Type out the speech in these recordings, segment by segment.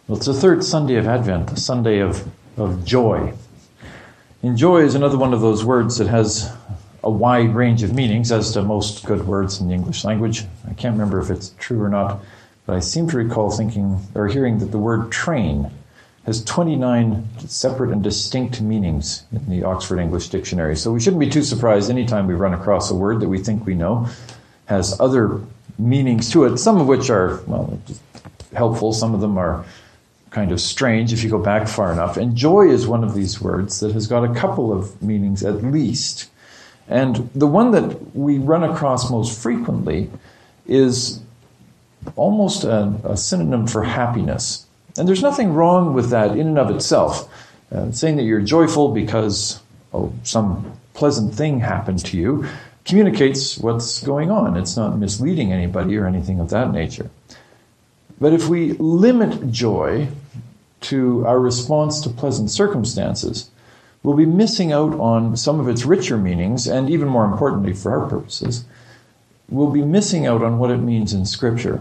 Well, it's the third Sunday of Advent, the Sunday of joy. And joy is another one of those words that has a wide range of meanings, as do most good words in the English language. I can't remember if it's true or not, but I seem to recall thinking or hearing that the word train has 29 separate and distinct meanings in the Oxford English Dictionary. So we shouldn't be too surprised anytime we run across a word that we think we know has other meanings to it, some of which are, well, helpful, some of them are kind of strange if you go back far enough. And joy is one of these words that has got a couple of meanings at least. And the one that we run across most frequently is almost a synonym for happiness. And there's nothing wrong with that in and of itself. Saying that you're joyful because some pleasant thing happened to you communicates what's going on. It's not misleading anybody or anything of that nature. But if we limit joy to our response to pleasant circumstances, we'll be missing out on some of its richer meanings, and even more importantly for our purposes, we'll be missing out on what it means in Scripture.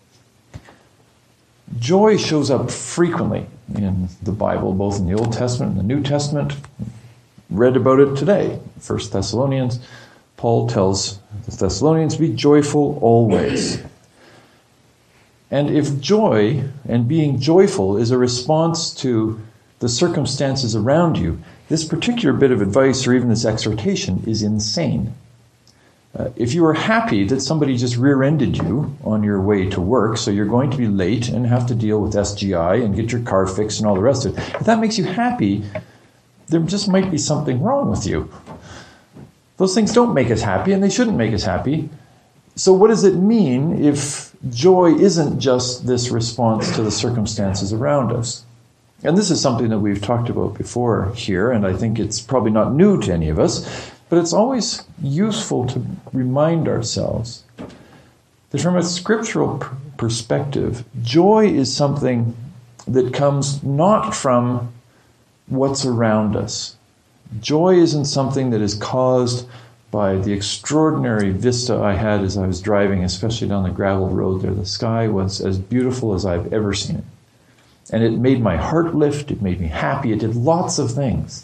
Joy shows up frequently in the Bible, both in the Old Testament and the New Testament. Read about it today. 1 Thessalonians, Paul tells the Thessalonians, be joyful always. And if joy and being joyful is a response to the circumstances around you, this particular bit of advice or even this exhortation is insane. If you are happy that somebody just rear-ended you on your way to work, so you're going to be late and have to deal with SGI and get your car fixed and all the rest of it, if that makes you happy, there just might be something wrong with you. Those things don't make us happy, and they shouldn't make us happy. So what does it mean if joy isn't just this response to the circumstances around us? And this is something that we've talked about before here, and I think it's probably not new to any of us, but it's always useful to remind ourselves that from a scriptural perspective, joy is something that comes not from what's around us. Joy isn't something that is caused by the extraordinary vista I had as I was driving, especially down the gravel road there. The sky was as beautiful as I've ever seen it. And it made my heart lift, it made me happy, it did lots of things.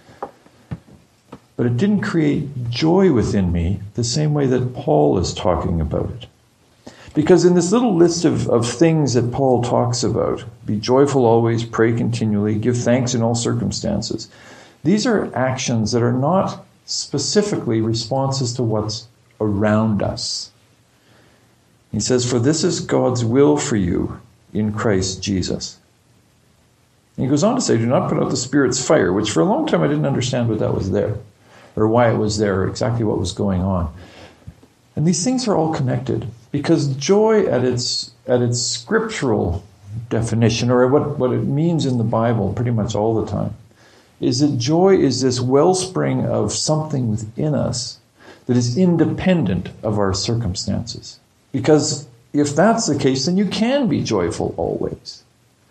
But it didn't create joy within me the same way that Paul is talking about it. Because in this little list of things that Paul talks about, be joyful always, pray continually, give thanks in all circumstances, these are actions that are not specifically responses to what's around us. He says, for this is God's will for you in Christ Jesus. And he goes on to say, do not put out the Spirit's fire, which for a long time I didn't understand what that was there, or why it was there, or exactly what was going on. And these things are all connected, because joy at its scriptural definition, or what it means in the Bible pretty much all the time, is that joy is this wellspring of something within us that is independent of our circumstances. Because if that's the case, then you can be joyful always.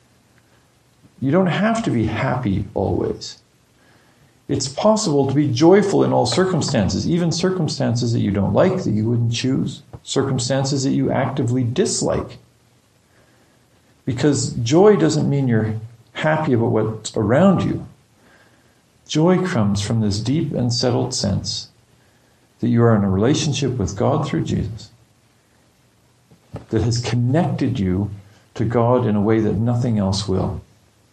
You don't have to be happy always. It's possible to be joyful in all circumstances, even circumstances that you don't like, that you wouldn't choose, circumstances that you actively dislike. Because joy doesn't mean you're happy about what's around you. Joy comes from this deep and settled sense that you are in a relationship with God through Jesus that has connected you to God in a way that nothing else will.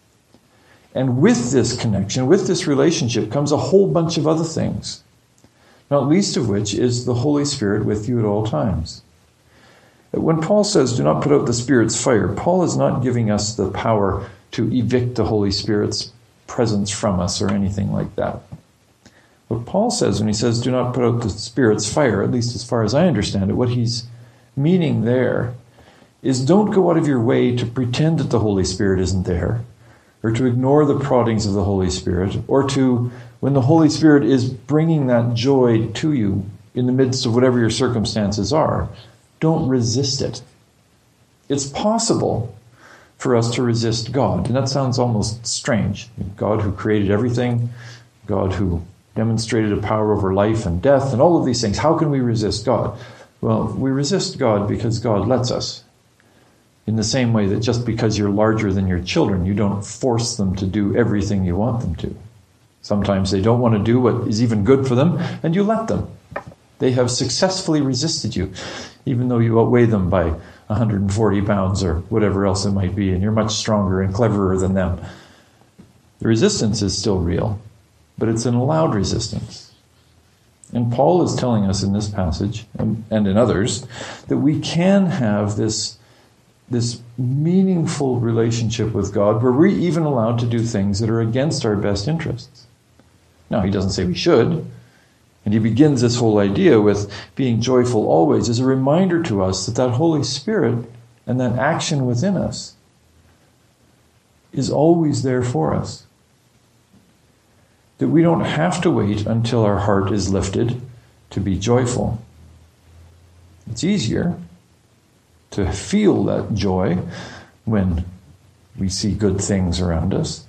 And with this connection, with this relationship, comes a whole bunch of other things, not least of which is the Holy Spirit with you at all times. When Paul says, do not put out the Spirit's fire, Paul is not giving us the power to evict the Holy Spirit's presence from us or anything like that. What Paul says when he says, do not put out the Spirit's fire, at least as far as I understand it, what he's meaning there is don't go out of your way to pretend that the Holy Spirit isn't there, or to ignore the proddings of the Holy Spirit, or to, when the Holy Spirit is bringing that joy to you in the midst of whatever your circumstances are, don't resist it. It's possible for us to resist God. And that sounds almost strange. God who created everything, God who demonstrated a power over life and death, and all of these things. How can we resist God? Well, we resist God because God lets us. In the same way that just because you're larger than your children, you don't force them to do everything you want them to. Sometimes they don't want to do what is even good for them, and you let them. They have successfully resisted you, even though you outweigh them by 140 pounds or whatever else it might be, and you're much stronger and cleverer than them. The resistance is still real, but it's an allowed resistance. And Paul is telling us in this passage, and in others, that we can have this meaningful relationship with God where we're even allowed to do things that are against our best interests. Now, he doesn't say we should. And he begins this whole idea with being joyful always as a reminder to us that that Holy Spirit and that action within us is always there for us. That we don't have to wait until our heart is lifted to be joyful. It's easier to feel that joy when we see good things around us.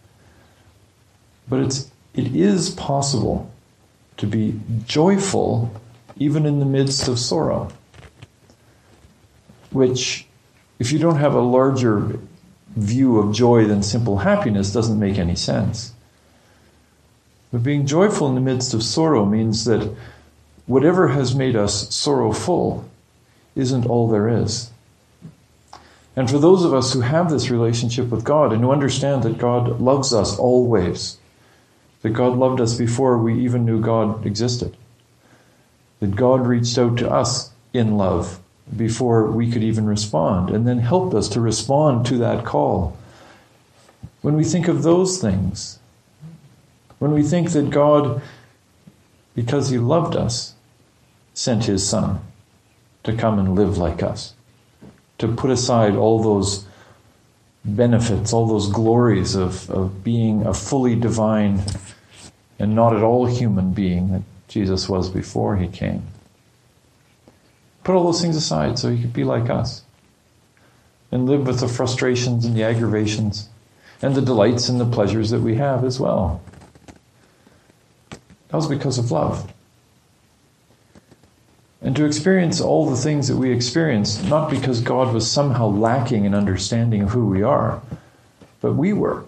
But it is possible to be joyful even in the midst of sorrow, which, if you don't have a larger view of joy than simple happiness, doesn't make any sense. But being joyful in the midst of sorrow means that whatever has made us sorrowful isn't all there is. And for those of us who have this relationship with God and who understand that God loves us always, that God loved us before we even knew God existed, that God reached out to us in love before we could even respond, and then helped us to respond to that call. When we think of those things, when we think that God, because he loved us, sent his Son to come and live like us, to put aside all those benefits, all those glories of being a fully divine and not at all human being that Jesus was before he came. Put all those things aside so he could be like us and live with the frustrations and the aggravations and the delights and the pleasures that we have as well. That was because of love. And to experience all the things that we experienced, not because God was somehow lacking in understanding of who we are, but we were.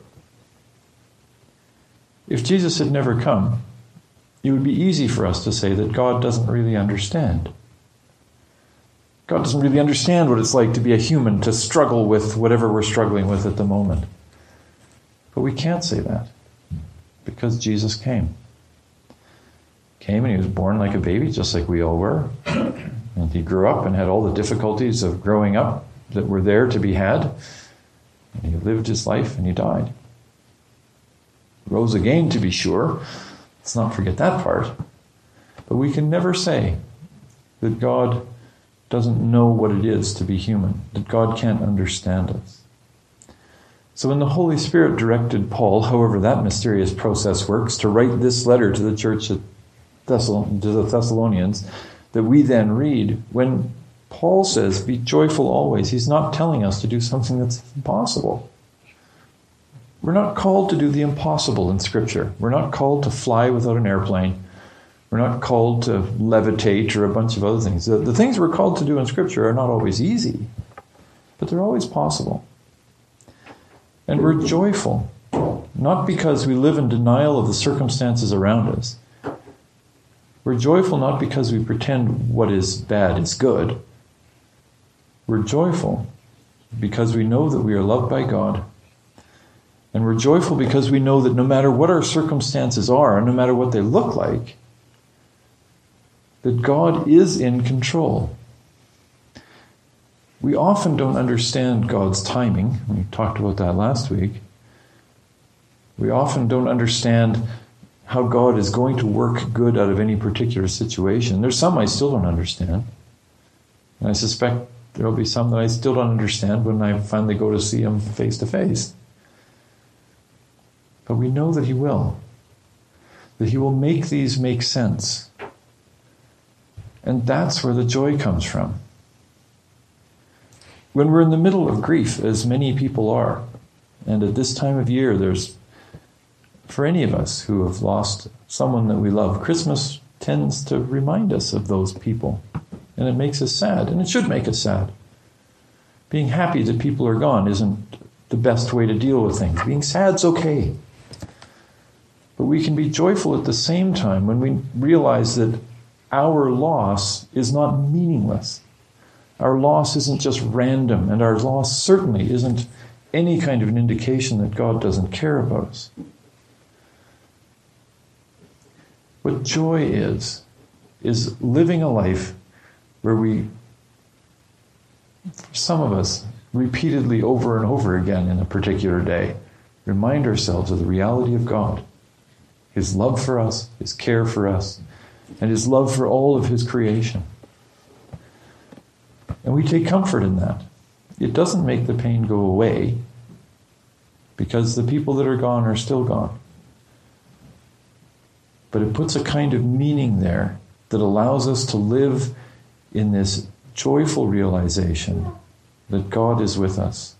If Jesus had never come, it would be easy for us to say that God doesn't really understand. God doesn't really understand what it's like to be a human, to struggle with whatever we're struggling with at the moment. But we can't say that because Jesus came. Came and he was born like a baby, just like we all were. And he grew up and had all the difficulties of growing up that were there to be had. And he lived his life and he died. Rose again, to be sure. Let's not forget that part. But we can never say that God doesn't know what it is to be human, that God can't understand us. So when the Holy Spirit directed Paul, however that mysterious process works, to write this letter to the church at to the Thessalonians, that we then read, when Paul says, be joyful always, he's not telling us to do something that's impossible. We're not called to do the impossible in Scripture. We're not called to fly without an airplane. We're not called to levitate or a bunch of other things. The things we're called to do in Scripture are not always easy, but they're always possible. And we're joyful, not because we live in denial of the circumstances around us. We're joyful not because we pretend what is bad is good. We're joyful because we know that we are loved by God. And we're joyful because we know that no matter what our circumstances are, and no matter what they look like, that God is in control. We often don't understand God's timing. We talked about that last week. We often don't understand how God is going to work good out of any particular situation. There's some I still don't understand. And I suspect there will be some that I still don't understand when I finally go to see him face to face. But we know that he will. That he will make these make sense. And that's where the joy comes from. When we're in the middle of grief, as many people are, and at this time of year, there's, for any of us who have lost someone that we love, Christmas tends to remind us of those people. And it makes us sad, and it should make us sad. Being happy that people are gone isn't the best way to deal with things. Being sad's okay. But we can be joyful at the same time when we realize that our loss is not meaningless. Our loss isn't just random, and our loss certainly isn't any kind of an indication that God doesn't care about us. What joy is living a life where we, some of us, repeatedly over and over again in a particular day, remind ourselves of the reality of God, His love for us, His care for us, and His love for all of His creation. And we take comfort in that. It doesn't make the pain go away, because the people that are gone are still gone. But it puts a kind of meaning there that allows us to live in this joyful realization that God is with us.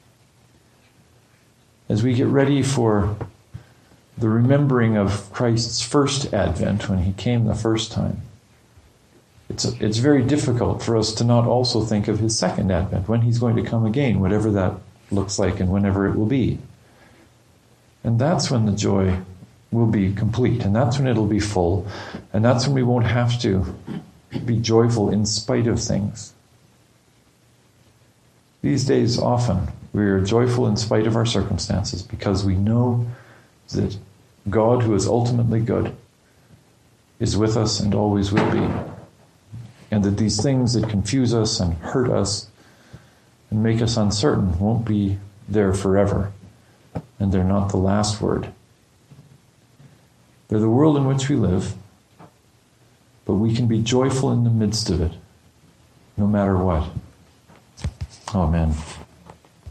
As we get ready for the remembering of Christ's first advent, when He came the first time, it's very difficult for us to not also think of His second advent, when He's going to come again, whatever that looks like and whenever it will be. And that's when the joy will be complete, and that's when it'll be full, and that's when we won't have to be joyful in spite of things. These days, often, we are joyful in spite of our circumstances because we know that God, who is ultimately good, is with us and always will be. And that these things that confuse us and hurt us and make us uncertain won't be there forever. And they're not the last word. They're the world in which we live, but we can be joyful in the midst of it, no matter what. Amen.